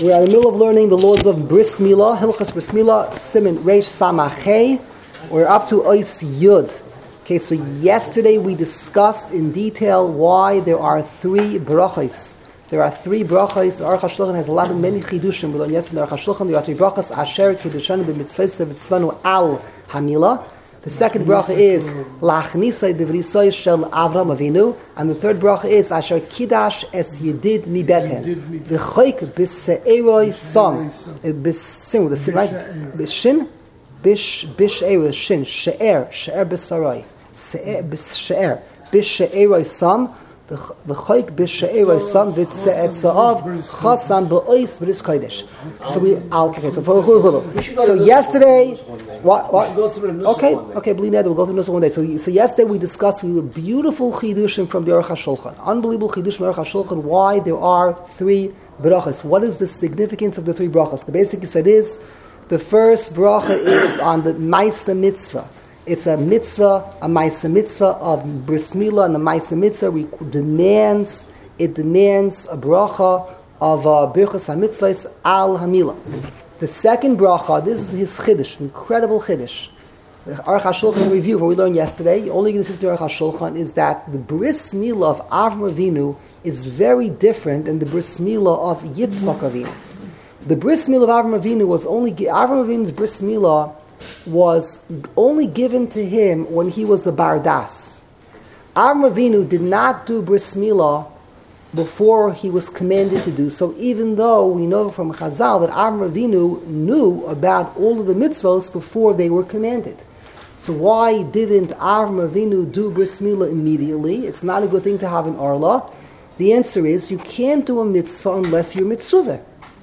We're in the middle of learning the laws of Bris Milah, Hilchas Bris Milah, Siman Reish Samachei. We're up to Ois Yud. Okay, so yesterday we discussed in detail why there are three brachos. There are three brachos. The Aruch HaShulchan has a lot of many chidushim. We learned yesterday in the Aruch HaShulchan there are three brachos. Asher Kiddushanu b'mitzvos v'tzvanu al Hamilah. The second bracha is Lachnisai b'vrisoi shel Avram Avinu, and the third bracha is Asher Kiddush es Yedid mi Bethen. The Chayk b'se'eroi Sam b'sim with the right b'shin b'she'eroi shin she'er b'saroi she'er b'she'eroi Sam. The Chayk b'she'eroi Sam v'tze'etzaav chasam b'ois v'ris kodesh. So we so yesterday what? Okay, believe that we'll go through this one day. So yesterday we discussed beautiful chidushim from the Aruch HaShulchan, unbelievable chidushim from the Aruch HaShulchan. Why there are three brachas? What is the significance of the three brachas? The basic said is the first bracha is on the Maisa Mitzvah. It's a mitzvah, a Maisa Mitzvah of Bris Milah, and the Maisa Mitzvah demands a bracha of Birchas HaMitzvahs al Hamilah. The second bracha, this is his chiddush, incredible chiddush. The Aruch HaShulchan review, what we learned yesterday, only this is the Aruch HaShulchan, is that the Bris Milah of Avram Avinu is very different than the Bris Milah of Yitzchak Avinu. The Bris Milah of Avram Avinu was only, Avram Avinu's Bris Milah was only given to him when he was a Bardas. Avram Avinu did not do Bris Milah before he was commanded to do so, even though we know from Chazal that Avram Avinu knew about all of the mitzvos before they were commanded. So why didn't Avram Avinu do Bris Milah immediately? It's not a good thing to have an Arla. The answer is you can't do a mitzvah unless you're mitzvah.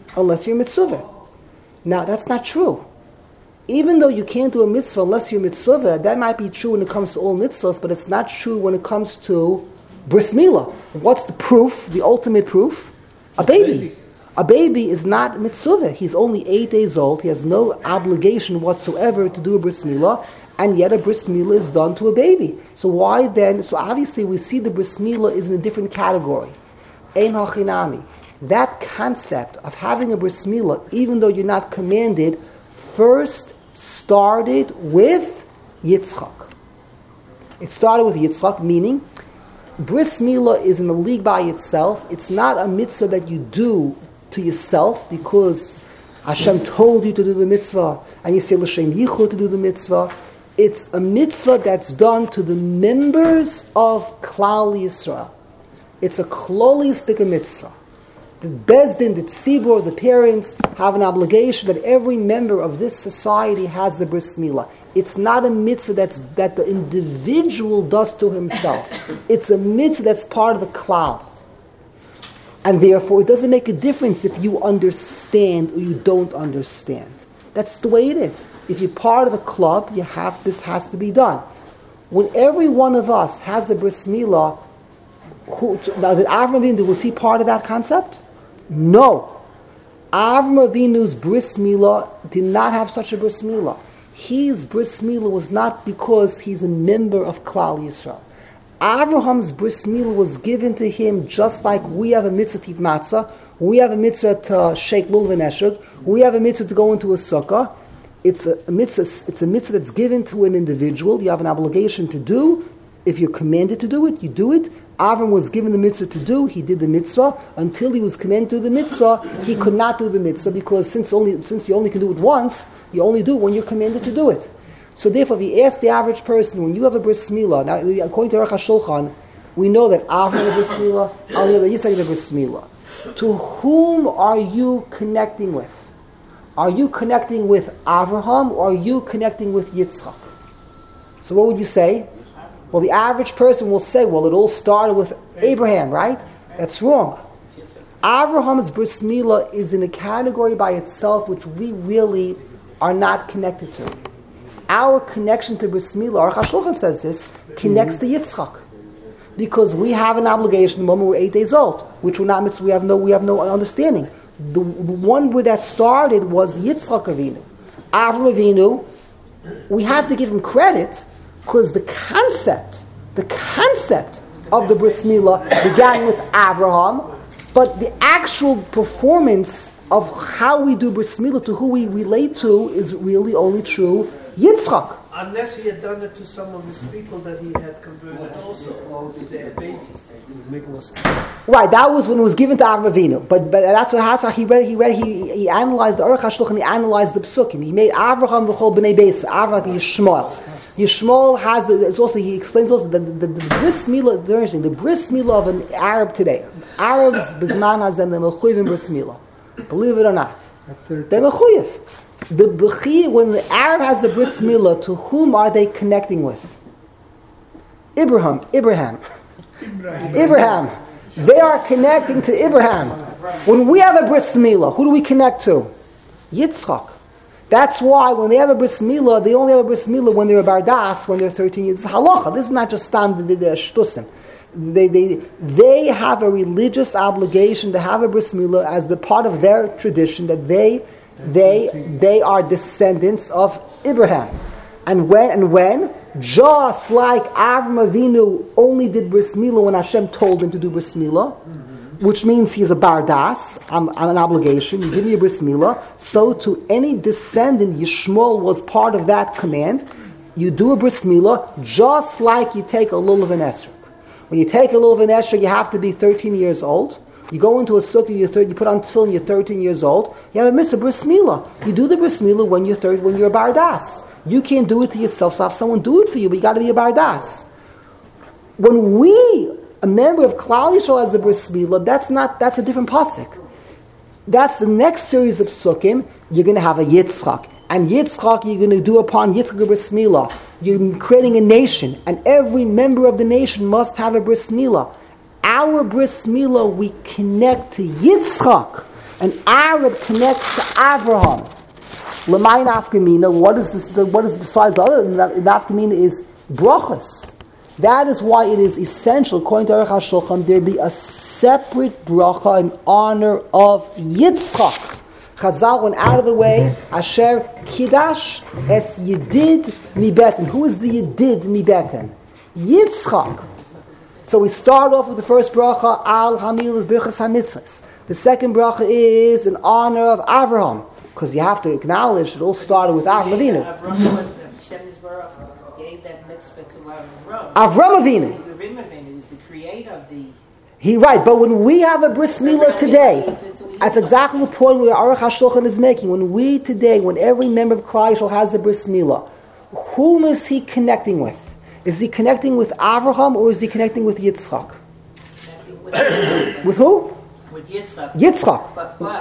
Now that's not true. Even though you can't do a mitzvah unless you're mitzvah, that might be true when it comes to all mitzvahs, but it's not true when it comes to Bris Milah. What's the proof, the ultimate proof? A baby. A baby is not mitzvah. He's only 8 days old. He has no obligation whatsoever to do a Bris Milah, and yet a Bris Milah is done to a baby. So why then? So obviously we see the Bris Milah is in a different category. Ein hachinami. That concept of having a Bris Milah, even though you're not commanded, first started with Yitzchak. It started with Yitzchak, meaning Bris Milah is in a league by itself. It's not a mitzvah that you do to yourself because Hashem told you to do the mitzvah and you say l'shem yichud to do the mitzvah. It's a mitzvah that's done to the members of Klal Yisrael. It's a klolistic mitzvah. The Bezdin, the Tzibur, the parents have an obligation that every member of this society has the Bris Milah. It's not a mitzvah that the individual does to himself. It's a mitzvah that's part of the klal. And therefore, it doesn't make a difference if you understand or you don't understand. That's the way it is. If you're part of the club, this has to be done. When every one of us has a Bris Milah, now did Avram Avinu, was he part of that concept? No. Avram Avinu's Bris Milah did not have such a Bris Milah. His Bris Milah was not because he's a member of Klal Yisrael. Abraham's Bris Milah was given to him just like we have a mitzvah to eat matzah, we have a mitzvah to shake lulav and eshug, we have a mitzvah to go into a sukkah. It's a mitzvah that's given to an individual. You have an obligation to do. If you're commanded to do it, you do it. Avram was given the mitzvah to do, he did the mitzvah. Until he was commanded to do the mitzvah, he could not do the mitzvah because since you only can do it once, you only do it when you're commanded to do it. So therefore, if you ask the average person, when you have a Bris Milah, now according to Aruch HaShulchan, we know that Avram had a Bris Milah, I know that Yitzchak had a Bris Milah. To whom are you connecting with? Are you connecting with Avraham or are you connecting with Yitzchak? So what would you say? Well, the average person will say, well, it all started with Abraham, right? That's wrong. Abraham's Bris Milah is in a category by itself which we really are not connected to. Our connection to Bris Milah, Aruch HaShulchan says this, connects to Yitzchak. Because we have an obligation the moment we're 8 days old, which we're not mitzvah, we have no understanding. The one where that started was Yitzchak Avinu. Avram Avinu, we have to give him credit because the concept of the Bris Milah began with Abraham, but the actual performance of how we do bris milah to who we relate to is really only true Yitzchak. Unless he had done it to some of his people that he had converted also, they had babies. Right, that was when it was given to Avraham Avinu. But that's what Hatzach, he analyzed the Aruch HaShulchan, he analyzed the Psukim. He made Avraham v'chol b'nei Beis, Avraham Yishmael. Yishmael has, it's also, he explains also that the bris milah, the bris milah of an Arab today. Arabs, Bizman Hazen, they're mechuyev in bris milah. Believe it or not. They're mechuyev. When the Arab has the bris milah, to whom are they connecting with? Abraham. They are connecting to Abraham. When we have a bris milah, who do we connect to? Yitzchak. That's why when they have a bris milah, they only have a bris milah when they're a bardas, when they're 13 years. This is halacha. This is not just stam the shtusim. They have a religious obligation to have a bris milah as the part of their tradition that they are descendants of Abraham. And when just like Avraham Avinu only did bris milah when Hashem told him to do bris milah, which means he is a bardas, I'm an obligation, you give me a bris milah, so to any descendant, Yishmael was part of that command, you do a bris milah just like you take a lulav and esrog. When you take a lulav and esrog, you have to be 13 years old. You go into a sukkah, you put on tefillin, you're 13 years old, you have a mitzvah bris milah. You do the bris milah when you're a bardas. You can't do it to yourself, so have someone do it for you, but you got to be a bardas. When a member of Klal Yisrael has a bris milah, that's a different pasuk. That's the next series of psukim. You're going to have a Yitzchak, and Yitzchak you're going to do upon Yitzchak a bris milah. You're creating a nation, and every member of the nation must have a bris milah. Our bris milah, we connect to Yitzchak. An Arab connects to Avraham. L'mayin afkamina. What is this? What is besides the other? The afkamina is brachas. That is why it is essential, according to Aruch HaShulchan, there be a separate bracha in honor of Yitzchak. Chazal went out of the way. Asher Kiddush es Yedid mi Beten. Who is the Yedid mi Beten? Yitzchak. So we start off with the first bracha, Al Hamil is Birchas HaMitzvahs. The second bracha is in honor of Avraham, because you have to acknowledge it all started with Avraham Avinu. Avraham gave that mitzvah to Avraham. Avraham Avinu. Avraham Avinu is the creator of the... Right, but when we have a bris milah today, that's exactly the point where Aruch HaShulchan is making. When every member of Klal Yisrael has a bris milah, whom is he connecting with? Is he connecting with Avraham or is he connecting with Yitzchak? With who? With Yitzchak. Yitzchak.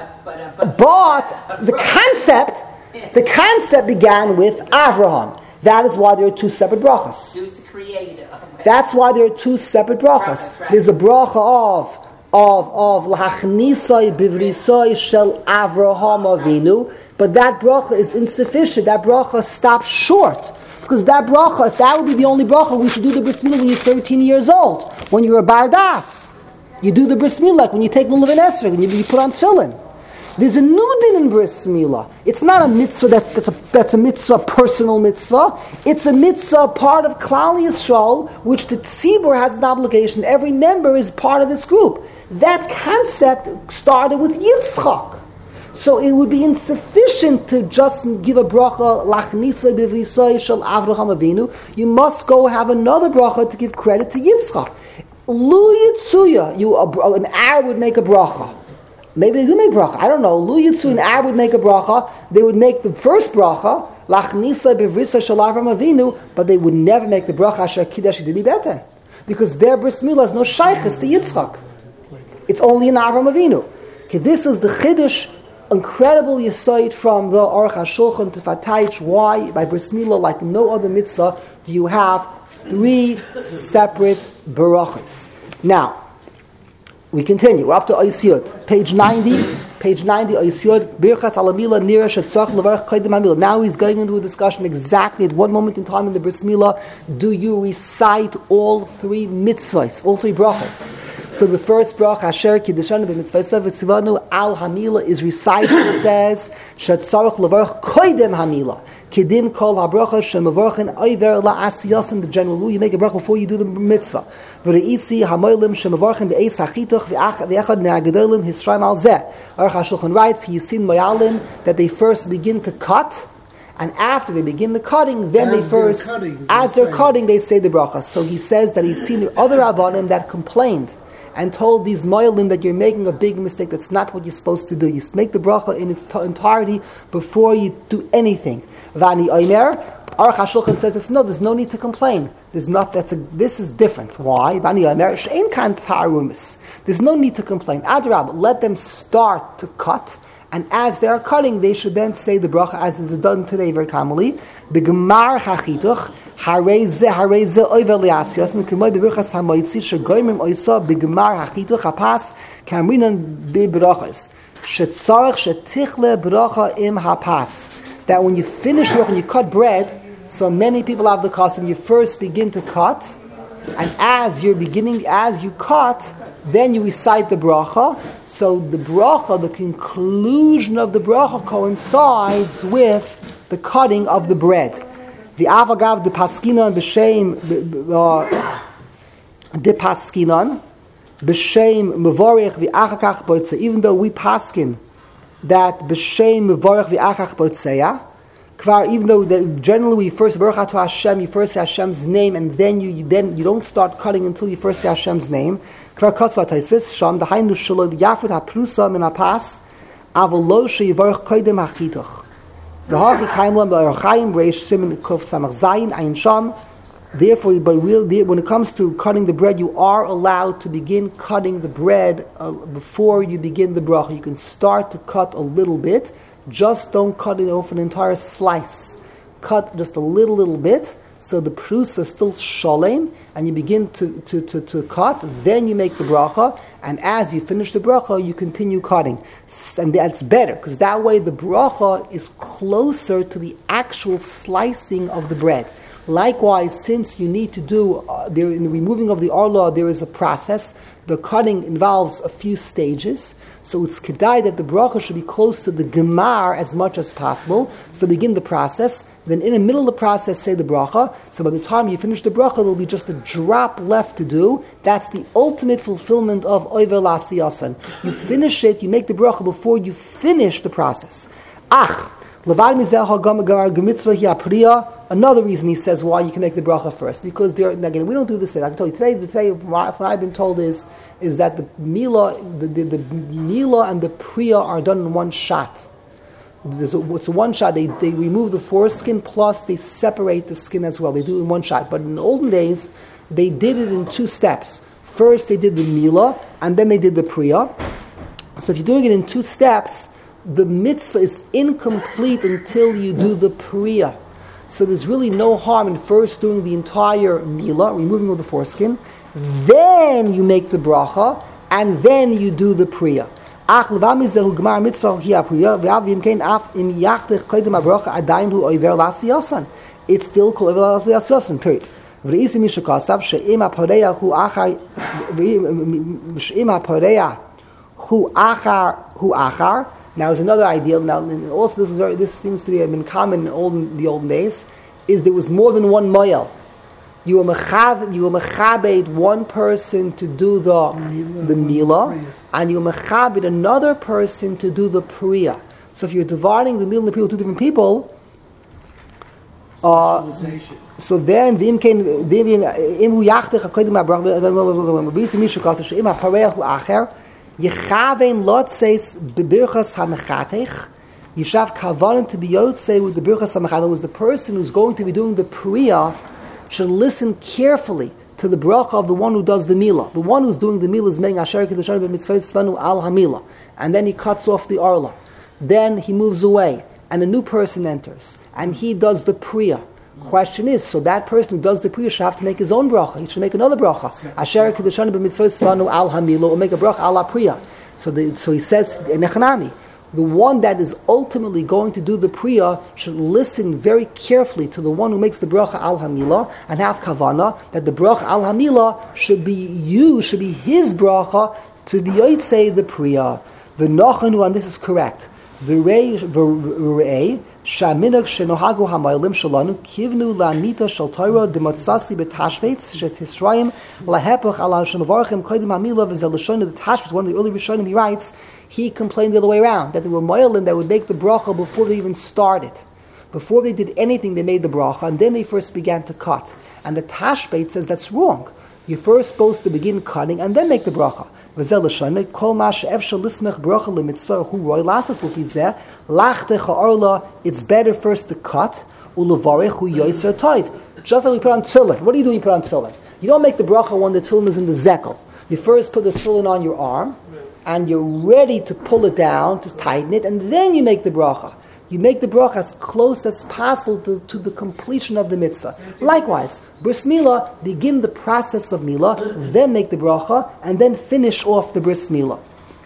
But the concept began with Avraham. That is why there are two separate brachas. He was the creator. That's why there are two separate brachas. Right. There's a bracha of L'hachnisai bivrisai shel Avraham Avinu, but that bracha is insufficient. That bracha stops short. Because that bracha, if that would be the only bracha, we should do the bris milah when you're 13 years old, when you're a bardas. You do the bris milah like when you take lulav and esrog, when you put on tefillin. There's a new din in bris milah. It's not a mitzvah that's a mitzvah, personal mitzvah. It's a mitzvah, part of Klal Yisrael, which the tzibur has an obligation. Every member is part of this group. That concept started with Yitzchak. So it would be insufficient to just give a bracha lachnisa b'vrisai shel Avraham Avinu. You must go have another bracha to give credit to Yitzchak. Lu Yitzuya, an Arab would make a bracha. Maybe they do make bracha. I don't know. Lu Yitzuya, an Arab would make a bracha. They would make the first bracha lachnisa b'vrisai shel Avraham Avinu, but they would never make the bracha asher kiddush dili beten, because their bris milah has no shaychus to Yitzchak. It's only in Avraham Avinu. Okay, this is the chiddush. Incredible yesod from the Aruch HaShulchan to Fatayich. Why, by bris milah, like no other mitzvah, do you have three separate barachas? Now, we continue. We're up to Ois Yud, page 90. Page 90, Ois Yud, Birchas Alamila Nira Shetzach Levarach Koydem HaMilah. Now he's going into a discussion exactly at what moment in time in the bris milah do you recite all three mitzvahs, all three brachas. So the first bracha, Asher Kiddushanu b'mitzvaysav v'tzivanu al Hamilah, is recited. It says, Shetzarach levarach koydem Hamilah. Kedin kol habracha shemavorchen oiver la'asiyasim, the general rule, you make a bracha before you do the mitzvah. V're'isi hamoilim shemavorchen be'eis hachituch v'echad ne'agadolim hisraim al zeh. Aruch HaShulchan writes, he's seen moyalim, that they first begin to cut, and after they begin the cutting, then as they're cutting, they say the bracha. So he says that he's seen other Rabbanim that complained and told these moyalim that you're making a big mistake. That's not what you're supposed to do. You make the bracha in its entirety before you do anything. Vani Omer, Aruch HaShulchan says there's no need to complain. This is different. Why? Vani Omer, she'en kan tarumis. There's no need to complain. Adrab, let them start to cut, and as they are cutting, they should then say the bracha as is done today very commonly. B'gemar hachituch harei ze oiver li'asiyos k'moy b'birchas hamoitzi shegoymim oisa b'gemar hachituch hapas kamrinan b'brachas shetzarich shetichle bracha im hapas. That when you finish work, when you cut bread, so many people have the custom, you first begin to cut, and as you cut, then you recite the bracha. So the bracha, the conclusion of the bracha coincides with the cutting of the bread. The avagav, the paskinon, b'shem, the paskinon, b'shem mevorich v'achakach botzeh. Even though we paskin that b'shem mevorich v'achach botzeh, even though generally we first baruch to Hashem, you first say Hashem's name, and then you don't start cutting until you first say Hashem's name. Kvar kotzva taisvis sham dahainu shelo yafrid haprusa min hapas avolo sheyivarich koydem hachituch v'hachi kaimlam b'archaim reish simin kuf samach zayin ayin sham. Therefore, when it comes to cutting the bread, you are allowed to begin cutting the bread before you begin the bracha. You can start to cut a little bit. Just don't cut it off an entire slice. Cut just a little bit, so the prusa is still sholem, and you begin to cut. Then you make the bracha, and as you finish the bracha, you continue cutting. And that's better, because that way the bracha is closer to the actual slicing of the bread. Likewise, since you need to do, in the removing of the arla, there is a process. The cutting involves a few stages. So it's kedai that the bracha should be close to the gemar as much as possible. So begin the process. Then in the middle of the process, say the bracha. So by the time you finish the bracha, there will be just a drop left to do. That's the ultimate fulfillment of oiver lasiyasan. You finish it, you make the bracha before you finish the process. Another reason he says why you can make the bracha first. Because again, we don't do this today. I can tell you today what I've been told is that the mila, the mila and the priya are done in one shot. It's one shot. They remove the foreskin plus they separate the skin as well. They do it in one shot. But in the olden days, they did it in two steps. First, they did the mila, and then they did the priya. So if you're doing it in two steps, the mitzvah is incomplete until you do the priya. So there's really no harm in first doing the entire mila, removing all the foreskin. Then you make the bracha, and then you do the priya. It's still called oiver lasiyasan, period. Now, there's another idea. Now, also this seems to have been common in the olden days. Is there was more than one moyel. You were mechabed one person to do the mila, and you were mechabed another person to do the priya. So if you're dividing the mila and the priya to two different people, so then Yechavein lotzeis bebirchas hamechatech. Yishav kavanin to be yotzei with the birchas hamechatech. Was the person who's going to be doing the priya should listen carefully to the bracha of the one who does the mila. The one who's doing the mila is saying Asher Kedushan b'mitzvah tzvanu al hamila, and then he cuts off the arla. Then he moves away, and a new person enters, and he does the priya. Question is, so that person who does the priya should have to make his own bracha. He should make another bracha. Asher Kedushan b'mitzvah tzvanu al hamila, or make a bracha al priya. So he says in Echanami, the one that is ultimately going to do the priya should listen very carefully to the one who makes the bracha al hamila and have kavana that the bracha al hamila should be his bracha to be yotzei the priya. The nochanu, and this is correct. V'rei שהמנהג שנוהגו המועלים שלנו כיוונו לאמיתה של תורה דמצאסי בתשבץ שתסריים להפך על שמברכם קודם המילה וזה לשון of the tashbetz. One of the early Rishonim, he writes, he complained the other way around, that they were moilim that would make the bracha before they even started. Before they did anything, they made the bracha, and then they first began to cut. And the Tashbeit says that's wrong. You're first supposed to begin cutting and then make the bracha. It's better first to cut. Just like we put on tefillin. What do you do when you put on tefillin? You don't make the bracha when the tefillin is in the zekel. You first put the tefillin on your arm, and you're ready to pull it down, to tighten it, and then you make the bracha. You make the bracha as close as possible to the completion of the mitzvah. Likewise, bris milah, begin the process of milah, then make the bracha, and then finish off the bris milah.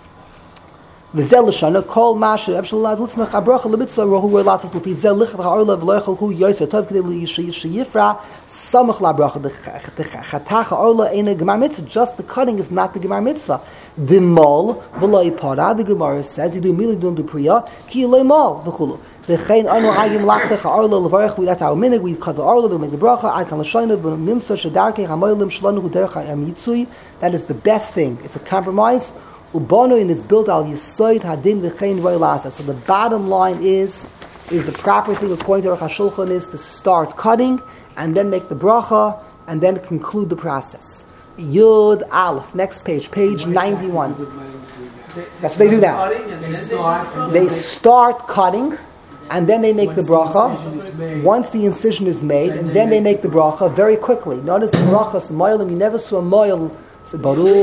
V'zel l'shana kol masha evshalad l'tzmach habracha l'mitzvah rohu ro'lasas l'fi zel lichat ha'orla v'loichel hu yoyser tov k'dei l'yifra samach la'bracha. The chatach ha'orla ain't a gemar mitzvah. Just the cutting is not the gemar mitzvah. Dimol v'loi para. The Gemara says you do milah, you don't do priya. Ki loy mal v'chulu. V'chein anu hagim lachtech ha'orla l'varech. We that's our minig. We cut the orla. We make the bracha. Ad kan l'shana v'nimsa shedarkei ha'moylim shalanu h'derech ha'amitzui. That is the best thing. It's a compromise. Ubano, and it's built al yisoid hadin v'chein roilasa. So the bottom line is the proper thing according to Aruch HaShulchan is to start cutting and then make the bracha and then conclude the process. Yud Aleph, next page 91. That's what they do now. They start cutting and then they make the bracha. Once the incision is made, and then they make the bracha very quickly. Notice the brachas moilim. You never saw a moil. So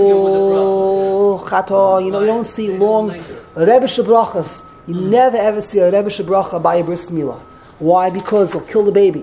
Baruch Chato, you don't see long Rebbe Shabrachas. You never ever see a Rebbe Shabracha by a bris milah. Why? Because it'll kill the baby.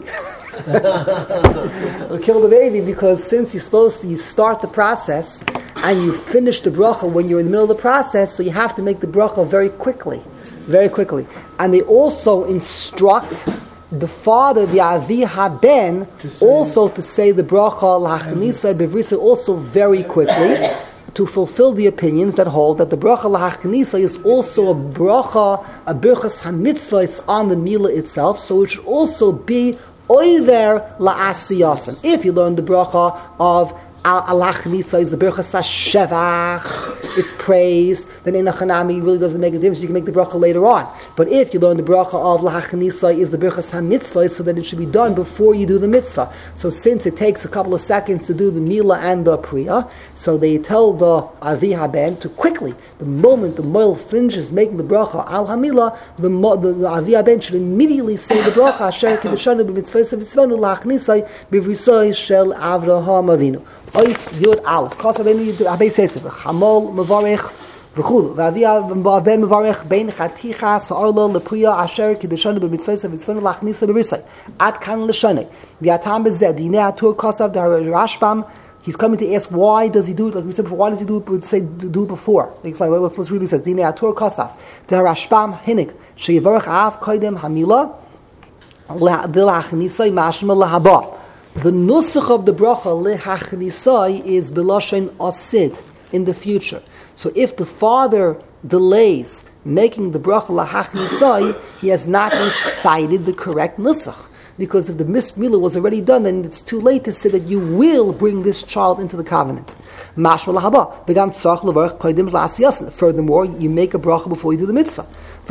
It'll kill the baby because since you're supposed to, you start the process and you finish the bracha when you're in the middle of the process, so you have to make the bracha very quickly. Very quickly. And they also instruct the father, the Avi Haben, also to say the bracha l'hachanisa bevrisa also very quickly, to fulfill the opinions that hold that the bracha l'hachanisa is also a bracha, a birchas hamitzvah. It's on the milah itself, so it should also be oiver la'asiyasan. If you learn the bracha of al-hachanisa is the birchas hashevach, it's praise, then in a chanami really doesn't make a difference. You can make the bracha later on. But if you learn the bracha of lahachanisa is the birchas ha-mitzvah, so that it should be done before you do the mitzvah. So since it takes a couple of seconds to do the milah and the priya, so they tell the avi haben to quickly, the moment the moil finishes making the bracha al hamilah, the avi haben should immediately say the bracha asher kedeshanu b'mitzvah v'tzvanu lahachanisa b'vrisoi shel Avraham Avinu. Ois Yud Aleph. Kos Avenu Yud Abei Seisef. Chamol Mevarech V'chulu. V'avia V'aven Mevarech Bein Chaticha Sa'orla L'Priya Asher Kedeshanu B'mitzvah V'tzvanu L'Achnisa B'risai. Ad Kan L'Shane. V'atam B'zed. Yinei Atur Kosav Rashbam. He's coming to ask why does he do it, like we said before, why does he do it before? Let's read what he says. Yinei Atur Kosav. Rashbam Hinik. She'yivarech Av Koidem Hamila. L'Achnisa Mashma L'Haba. The nusach of the bracha lehachnisai is beloshen asid in the future. So if the father delays making the bracha lehachnisai, he has not recited the correct nusach. Because if the bris milah was already done, then it's too late to say that you will bring this child into the covenant. Furthermore, you make a bracha before you do the mitzvah.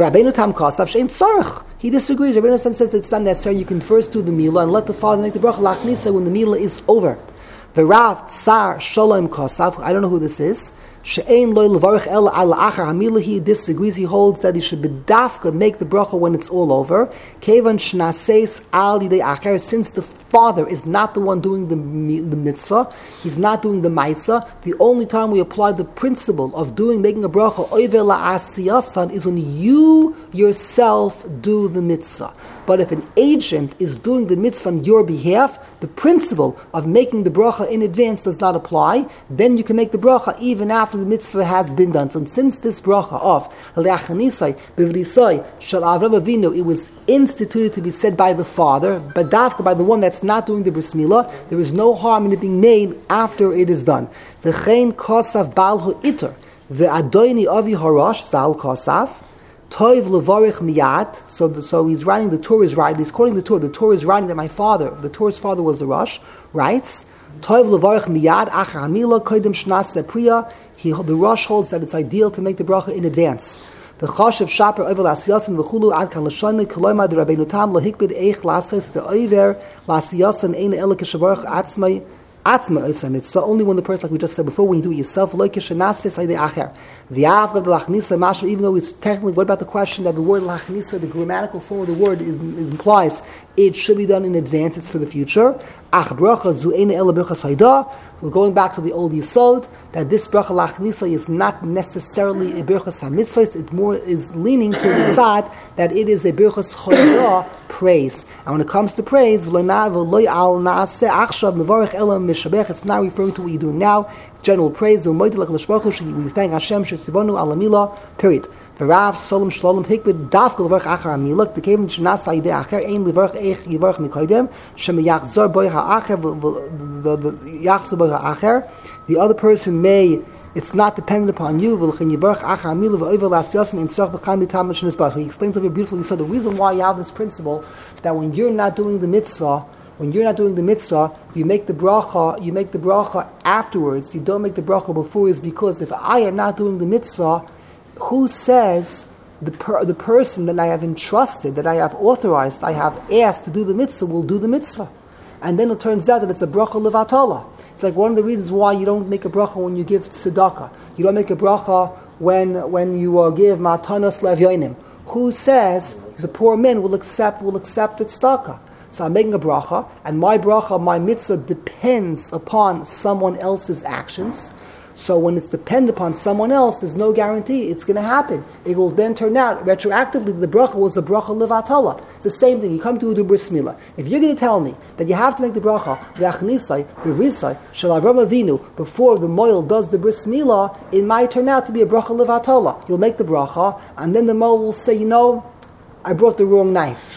He disagrees. Rabbeinu Tam says that it's not necessary. You can first do the milah and let the father make the bracha lachnisa when the milah is over. The Rav Tsar Shalom Kosav, I don't know who this is. She'ein loy levarich el al achar hamilah. He disagrees. He holds that he should bedafka make the bracha when it's all over. Kevan shnaseis al yidei achar. Since the father is not the one doing the mitzvah, he's not doing the maisa. The only time we apply the principle of making a bracha oiver la'asiyasan is when you yourself do the mitzvah. But if an agent is doing the mitzvah on your behalf, the principle of making the bracha in advance does not apply. Then you can make the bracha even after the mitzvah has been done. So since this bracha of le'achanisai b'vrisai shel Avraham Avinu, it was instituted to be said by the father, but dafka by the one that's not doing the bris milah, there is no harm in it being made after it is done. V'chein kosav bal hu iter ve'adoini avi harash zal kosav Toiv levarich miyad. So he's writing, the Torah is writing, he's quoting the Torah. The Torah is writing that the Torah's father was the Rosh, writes, Toiv levarich miyad achar hamila kodim shnas priya. The Rosh holds that it's ideal to make the bracha in advance. The chashav shaper over lasiyasan v'chulu ad kan l'shana k'loyma de Rabbeinu Tam lahikbid eich lases the over lasiyasan ein ela k'shavarach atzmai osa mitzvah. Only when the person, like we just said before, when you do it yourself, lo k'shanase sayde acher v'yav gav lachnisa mashu. Even though it's technically, what about the question that the word lachnisa, the grammatical form of the word, implies it should be done in advance, it's for the future. Ach bracha zu ein ela bracha sayda. We're going back to the old Yisod, that this bracha lachnisa is not necessarily a birchas hamitzvahs, it more is leaning to the side that it is a birchas chodah, praise. And when it comes to praise, it's not referring to what you're doing now, general praise, we thank Hashem, period. V'rav Solom Shlolom Hikbid Dafkel Levarch Achar Amiluk. The Kevin Shnas Ayidei Acher Ein Levarch Eich Yivarch Mikoydem Shem Yachzor Boy HaAcher Yachzor Boy HaAcher. The other person may. It's not dependent upon you. V'lechin Yivarch Achar Amiluk V'oiver Las Yosin In Tzorch B'Chaim B'Tam M'Shenis B'Ach. He explains over beautifully. So the reason why you have this principle that when you're not doing the mitzvah, you make the bracha afterwards. You don't make the bracha before, is because if I am not doing the mitzvah, who says the person that I have entrusted, that I have authorized, I have asked to do the mitzvah, will do the mitzvah? And then it turns out that it's a bracha levatala. It's like one of the reasons why you don't make a bracha when you give tzedakah. You don't make a bracha when you give matanas levyonim. Who says the poor man will accept the tzedakah? So I'm making a bracha, and my mitzvah depends upon someone else's actions. So when it's dependent upon someone else, there's no guarantee it's going to happen. It will then turn out, retroactively, the bracha was the bracha levatala. It's the same thing. You come to do bris milah. If you're going to tell me that you have to make the bracha, v'achnisai, v'risai, shel Avram Avinu, before the moil does the bris milah, it might turn out to be a bracha levatala. You'll make the bracha, and then the moil will say, I brought the wrong knife.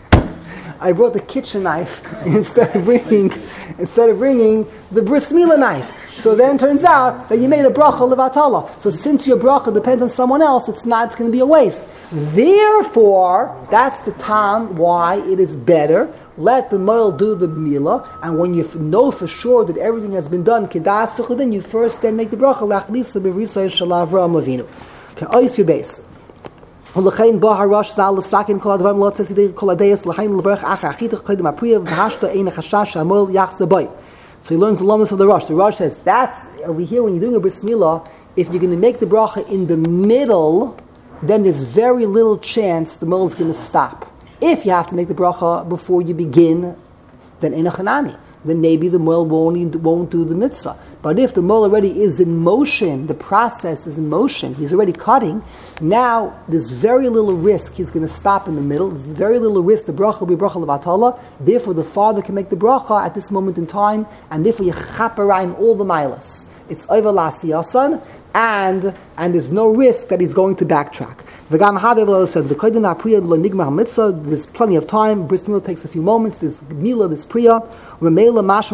I brought the kitchen knife instead of bringing the bris milah knife. So then it turns out that you made a bracha levatala. So since your bracha depends on someone else, it's going to be a waste. Therefore, that's the time why it is better. Let the moil do the milah, and when you know for sure that everything has been done, then you first then make the bracha lachnisa b'risay shel Avram Avinu. Okay, ois your base. ולכן בא הראש ז"ל לסכן כל הדברים לא תסידי כל הדייס לכן לברך אחר אחיתך קודם הפרייה והשתה אין החשש שהמויל יחסה בוי. So he learns the lamas of the Rosh. The Rosh says, that's over here when you're doing a bris milah, if you're going to make the bracha in the middle, then there's very little chance the moil is going to stop. If you have to make the bracha before you begin, then in a chanami, then maybe the moil won't do the mitzvah. But if the moil already is in motion, the process is in motion, he's already cutting, now there's very little risk he's going to stop in the middle. There's very little risk the bracha will be bracha levatala. Therefore the father can make the bracha at this moment in time, and therefore you chaparain all the milas. It's over lasiyasan, and there's no risk that he's going to backtrack. There's plenty of time. Bris milah takes a few moments. There's milah, there's priya. It comes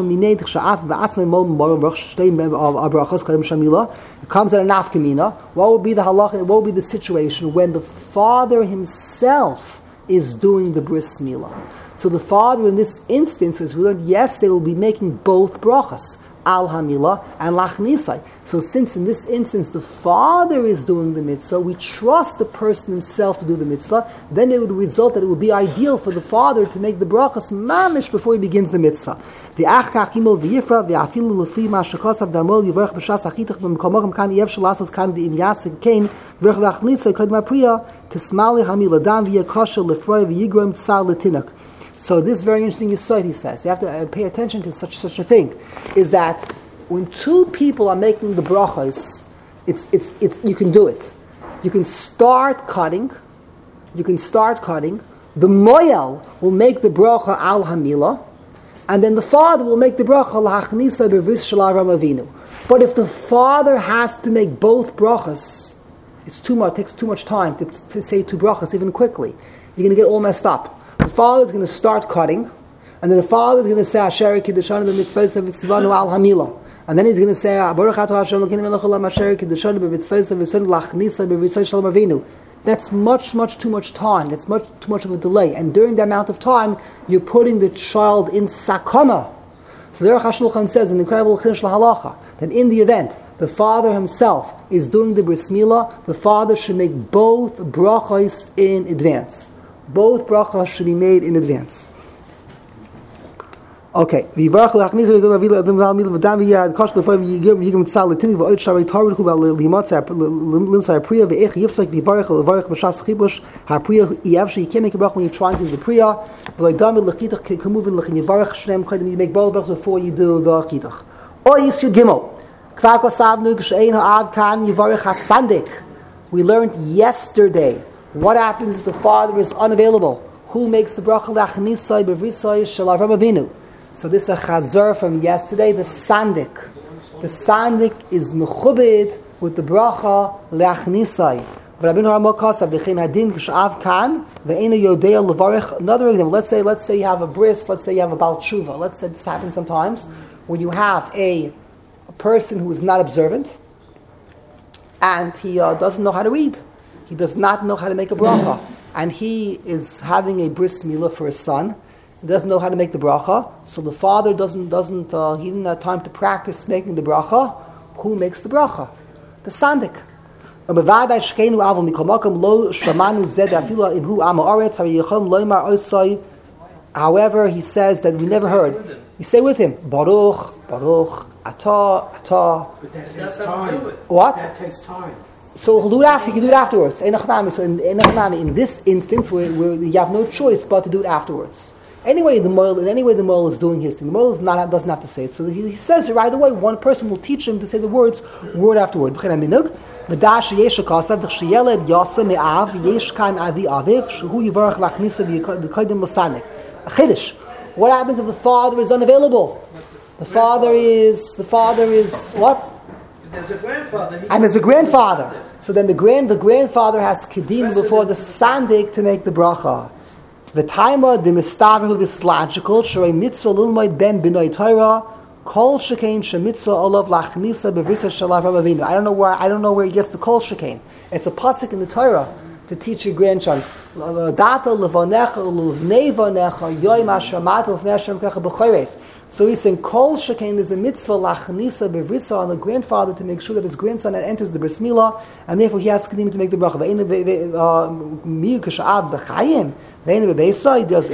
at a nafkamina. What would be the halacha? What would be the situation when the father himself is doing the bris milah? So the father in this instance, as we learned, yes, they will be making both brachas, al hamila and lachnisai. So since in this instance the father is doing the mitzvah, we trust the person himself to do the mitzvah, then it would result that it would be ideal for the father to make the brachas mamish before he begins the mitzvah. The achakimol v'yifra v'afilu l'fi ma'ashakos avdamol yivrach b'shas achitach b'mkomochem kan yev shalasas kan v'imyasik kain v'rach lachnisai kod mapriya tismali hamila dan v'yakosha l'froi v'yigram tsar l'tinok. So this is very interesting yesod, he says. You have to pay attention to such a thing. Is that when two people are making the brachas, it's you can do it. You can start cutting. The moyel will make the bracha al hamila, and then the father will make the bracha la'achnisa b'ris shel Avram Avinu. But if the father has to make both brachas, it's too much. It takes too much time to say two brachas even quickly. You're going to get all messed up. The father is going to start cutting, and then the father is going to say Asher Kiddushanu b'mitzvos v'tzivanu al hamila, and then he's going to say Baruch Atah Hashem Elokeinu melech haolam Asher Kiddushanu b'mitzvos v'tzivanu lachnisa b'risay Shalom Avinu, that's much too much time. That's much too much of a delay. And during that amount of time, you're putting the child in sakana. So the Aruch HaShulchan says in the incredible Chinush Halacha that in the event the father himself is doing the bris milah, the father should make both brachos in advance. Both brachos should be made in advance. Okay. Vivarach lachnis v'avila adam v'almil v'dam v'yad kosh l'foy v'yigim tzal l'tini v'oid sharei tarid chuba l'limatza l'imsa ha'priya v'ech yifsek v'varach b'shas chibush ha'priya yavshi. You can't make a brach when you're trying to do the priya. V'loidam l'chitach k'muvin l'chin yivarach shneim chaydim. You make both brachos before you do the chitach. Or Yisud Gimel. Kvar kosavnu k'she'ein ha'av kan yivarach ha'sandik. We learned yesterday what happens if the father is unavailable. Who makes the bracha l'achnisai b'vrisai shel Avraham Avinu? So this is a chazar from yesterday, the sandik. The sandik is mechubed with the bracha leachnisai. Another example, let's say you have a bris, let's say you have a bal tshuva. Let's say this happens sometimes, when you have a person who is not observant, and he doesn't know how to read. He does not know how to make a bracha. And he is having a bris milah for his son. He doesn't know how to make the bracha, so the father doesn't. He didn't have time to practice making the bracha. Who makes the bracha? The sandik. However, he says that we never heard. You say with him, Baruch, Baruch, Atah, Atah. But that takes time. What? That takes time. So he'll do it after. He can do it afterwards. So in this instance, where you have no choice but to do it afterwards. Anyway, the moral is doing his thing. The moral doesn't have to say it. So he says it right away. One person will teach him to say the words word after word. What happens if the father is unavailable? The father is what? There's a grandfather. And there's a grandfather. So then the grandfather has kedim before the sandik to make the bracha. The timer, the mistavim, this is logical. Shrei mitzvah lilmoid ben b'noi Torah. Kol shekain shemitzvah olav lachnisa b'vrisa shalav Avinu. I don't know where he gets the kol shekain. It's a pasuk in the Torah to teach your grandson. Data levonecha levnei vonecha yoyim hashamata levnei Hashem kecha b'chorev. So he's saying kol shekain is a mitzvah lachnisa b'vrisa on the grandfather to make sure that his grandson enters the bris milah, and therefore he has kedim to make the bracha. Miyu k'sha'av b'chayim. But he says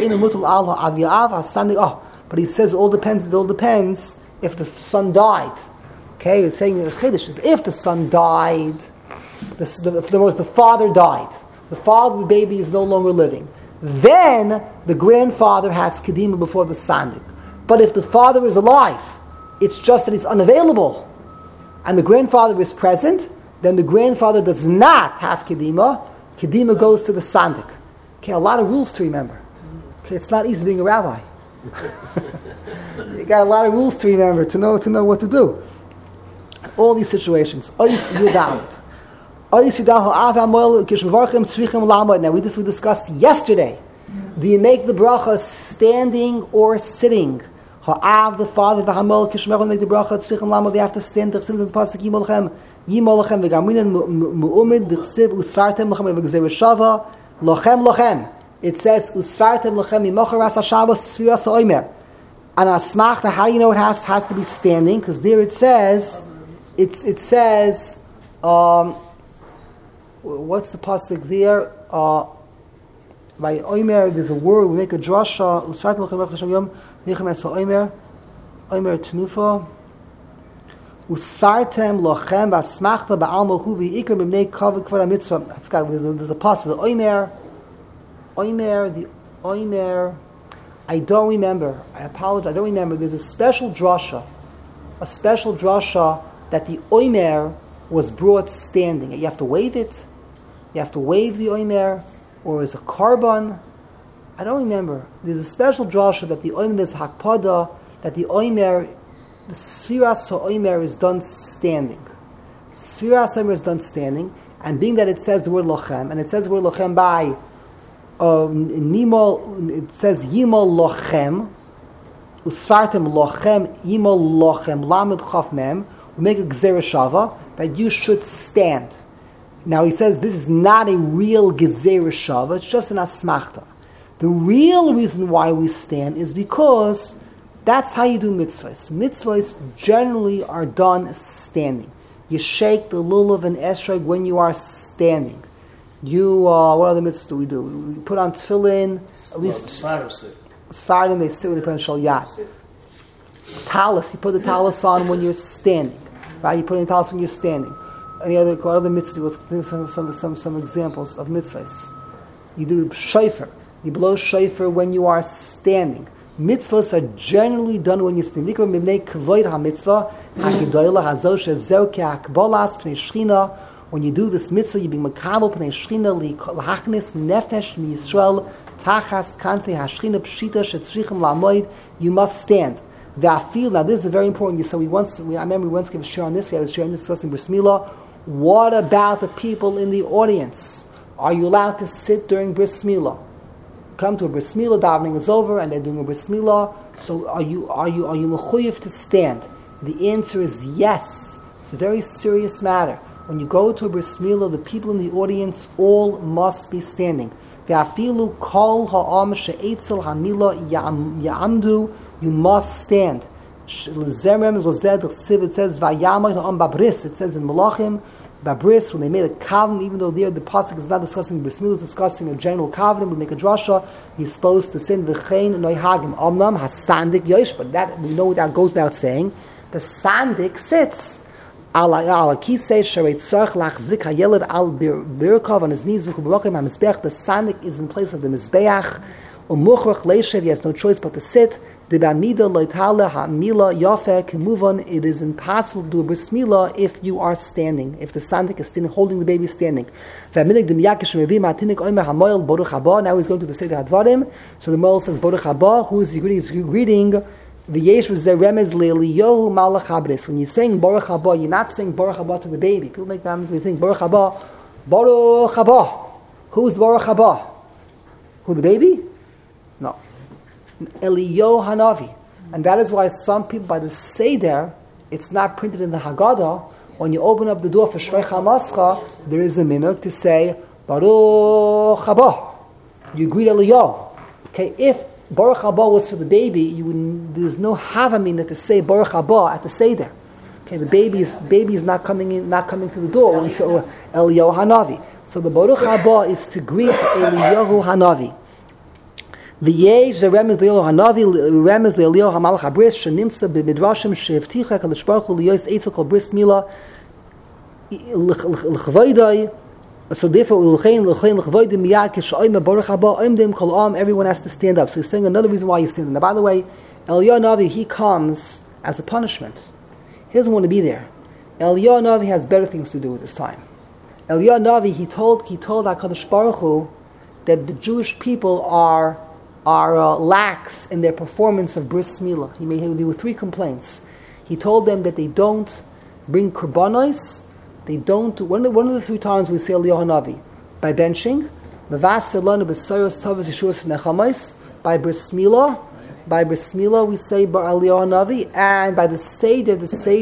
it all depends if the son died. Okay, he's saying Chiddush is if the son died, the father died. The father of the baby is no longer living. Then the grandfather has kedima before the sandik. But if the father is alive, it's just that he's unavailable, and the grandfather is present, then the grandfather does not have kedima. Kedima goes to the sandik. Okay, a lot of rules to remember. Okay, it's not easy being a rabbi. You got a lot of rules to remember to know what to do. All these situations. Now we discussed yesterday. Do you make the bracha standing or sitting? Ha'av, the father, the hamol, kishmechon make the bracha tzrichim lama. They have to stand. The chsiv in the pasuk yimolachem v'garminan mu'umid d'chsiv usfartem lachem v'gzeir shava. Lochem. It says usfartem lochem imocharas hashavos sfiras ha'omer. And asmachta, how do you know it has to be standing? Because there it says, what's the pasuk there? By omer, there's a word. We make a drasha. Usfartem lochem imocharas hashavos nichem es ha'omer. Omer tnufa. Usfartem lochem basmachta ba'al mochu v'ikr b'mnei kavod kvar mitzvah. I forgot. There's a passage. The omer. I don't remember. I apologize. I don't remember. There's a special drasha that the omer was brought standing. You have to wave it. You have to wave the omer, or is a carbon. I don't remember. There's a special drasha that the omer is hakpada, that the omer. The Sfiras HaOmer is done standing. Sfiras HaOmer is done standing, and being that it says the word Lochem, and it says the word Lochem by Nimol, it says Yimol Lochem, Usfartem Lochem, Yimol Lochem, Lamed Chaf Mem, we make a Gzera Shava, that you should stand. Now he says this is not a real Gezerah Shava, it's just an Asmachta. The real reason why we stand is because that's how you do mitzvahs. Mitzvahs generally are done standing. You shake the lulav and esrog when you are standing. You, what other mitzvahs do? We put on tefillin, at least starting they sit with the Pran Shal Yad. Talis, you put the talis on when you're standing. Right? You put in talis when you're standing. Any other mitzvahs? Let's think some examples of mitzvahs. You do shofar. You blow shofar when you are standing. Mitzvahs are generally done when you're standing. When you do this mitzvah, you be makabel pnei shchina lehachnis nefesh miyisrael tachas kanfei hashchina pshita shetzrichim lamoid. You must stand. Now this is very important. So I remember we once gave a share on this. We had a share on this discussing Bris Milah. What about the people in the audience? Are you allowed to sit during Bris Milah? Come to a Bris Milah, davening is over, and they're doing a Bris Milah. So are you mechuyev to stand? The answer is yes. It's a very serious matter. When you go to a Bris Milah, the people in the audience all must be standing. Ve'afilu kol ha'am she'etzel ha'milah ya'amdu. You must stand. It says Vayamay ha'am babris. It says in Malachim, babris, when they made a kavim, even though there the pasuk is not discussing Bris Milah, it's discussing a general kavim. We make a drasha. He's supposed to send v'chein noihagim omnam hasandik yosh. But that we know that goes without saying. The sandik sits. Al kisei sharei tzarch lachzik hayeled al birkav on his knees v'kubarokim hamizbeach. The sandik is in place of the mizbeach. Umuchrach leishev. He has no choice but to sit. It is impossible to do a bris milah if you are standing, if the sandik is standing, holding the baby standing. Now he's going to the Seder Hadvarim. So the Moel says, Baruch haba, who is he greeting? He's greeting the Yesh Remez Le'Eliyahu Malach HaBris. When you're saying Baruch haba, you're not saying Baruch haba to the baby. People make that they think Baruch haba, Baruch haba. Who's Baruch haba? Who, the baby? No. Eliyahu Hanavi. And that is why some people, by the Seder, it's not printed in the Haggadah. When you open up the door for Shrei Chamascha, there is a minhag to say, Baruch haba. You greet Eliyahu. Okay, if Baruch haba was for the baby, there's no havamina to say Baruch haba at the Seder. Okay, the baby is not coming to the door when you show Eliyahu Hanavi. So the Baruch haba is to greet Eliyahu Hanavi. The Yesh the Remez Le'Eliyahu Hanavi Remez Le'Eliyahu Hamalach HaBris Shenimsa b'midrashim she'evticha Kadosh Baruch Hu liyos eitzel kol bris milah l'chvoidai. So therefore l'chein l'chvoidai miyad k'sha'oim Baruch haba oimdim kol am. Everyone has to stand up. So he's saying another reason why he's standing. Now, by the way, Eliyahu Hanavi, he comes as a punishment. He doesn't want to be there. Eliyahu Hanavi has better things to do at this time. Eliyahu Hanavi, he told HaKadosh Baruch Hu that the Jewish people are lax in their performance of Bris Milah. There were 3 complaints. He told them that they don't bring korbanos. They don't. One of the 3 times we say Eliyahu Hanavi by benching, by Bris Milah. By Bris Milah we say Eliyahu Hanavi, and by the Seder.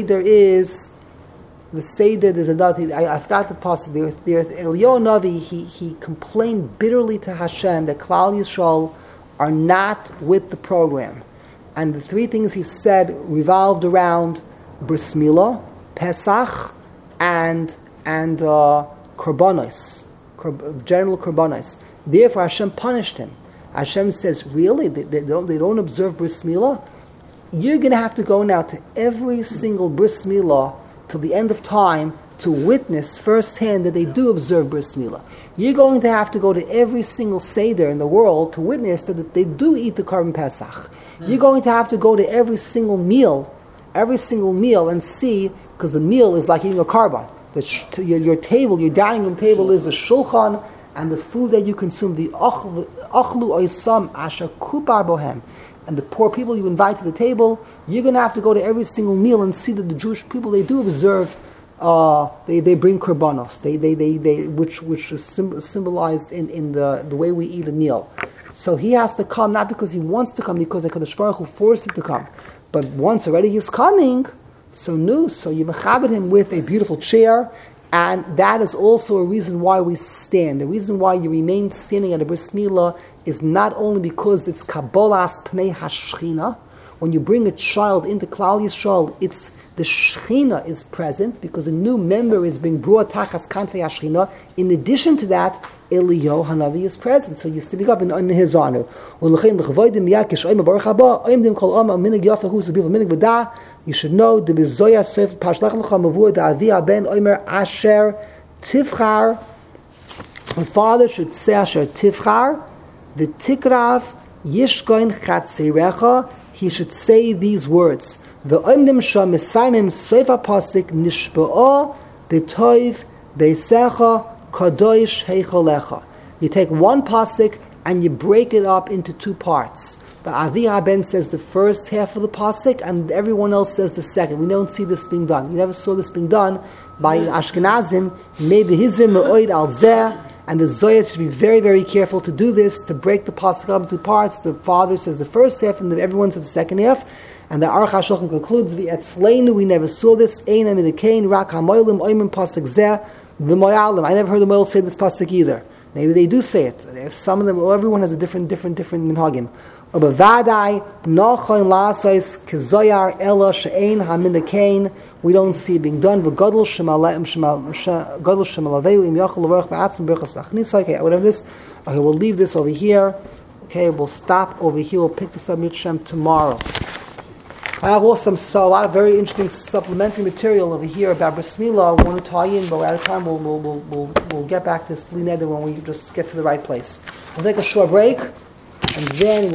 There's another thing. I forgot the passage. Eliyahu Hanavi, he complained bitterly to Hashem that Klal Yisrael are not with the program. And the 3 things he said revolved around Bris Milah, Pesach, and Korbanos, general Korbanos. Therefore Hashem punished him. Hashem says, really? They don't observe Bris Milah? You're going to have to go now to every single Bris Milah till the end of time to witness firsthand that they do observe Bris Milah. You're going to have to go to every single Seder in the world to witness that they do eat the Korban Pesach. You're going to have to go to every single meal and see, because the meal is like eating a korban. Your table, your dining room table is the shulchan, and the food that you consume, the achlu oisam asher kupar bohem, and the poor people you invite to the table. You're going to have to go to every single meal and see that the Jewish people, they do observe. They bring korbanos. Which is symbolized in the way we eat a meal. So he has to come not because he wants to come, because the Kadosh Baruch Hu forced him to come. But once already he's coming, so you mechabed him with a beautiful chair And that is also a reason why we stand. The reason why you remain standing at a bris milah is not only because it's Kabbalas Pnei HaShechina. When you bring a child into Klal Yisrael, it's the Shechina is present because a new member is being brought Tachas Kanfei HaShechina. In addition to that, Eliyahu Hanavi is present, so you're standing up in his honor. You should know the Bezoya Sefer Pashlach Lecha Mavur Da'avi Ben Omer Asher Tivchar. The father should say Asher Tivchar, the Tikrav Yishkoin Chatzirecha. He should say these words. The Oimdim Sham Mesaimim Sefer Pasik Nishba'ah B'Toiv Beisecha Kadosh Heicholecha. You take one pasuk and you break it up into two parts. The Avi Ben says the first half of the pasuk, and everyone else says the second. We don't see this being done. We never saw this being done by Ashkenazim. Maybe Hizir Me'oid Al Zeh, and the Zohar should be very, very careful to do this, to break the pasuk up into parts. The father says the first half, and everyone says the second half. And the Aruch HaShulchan concludes, "V'etzleinu, we never saw this. Ein amidikein rak hamoilim oimim pasuk zeh v'moyalim." I never heard the Moil say this pasuk either. Maybe they do say it. There's some of them. Everyone has a different minhagim. Ubavadai nochoin lasais kezoyar ela she'ein haminikein. We don't see it being done. V'gadol shemalaveu im yachol l'varach ba'atzim berachas lachnisai. Okay, whatever this. Okay, we'll leave this over here. Okay, we'll stop over here. We'll pick this up Mitzvah tomorrow. I have also a lot of very interesting supplementary material over here about Bris Milah. I want to tie in, but we're out of time. We'll get back to this Bli Neder when we just get to the right place. We'll take a short break, and then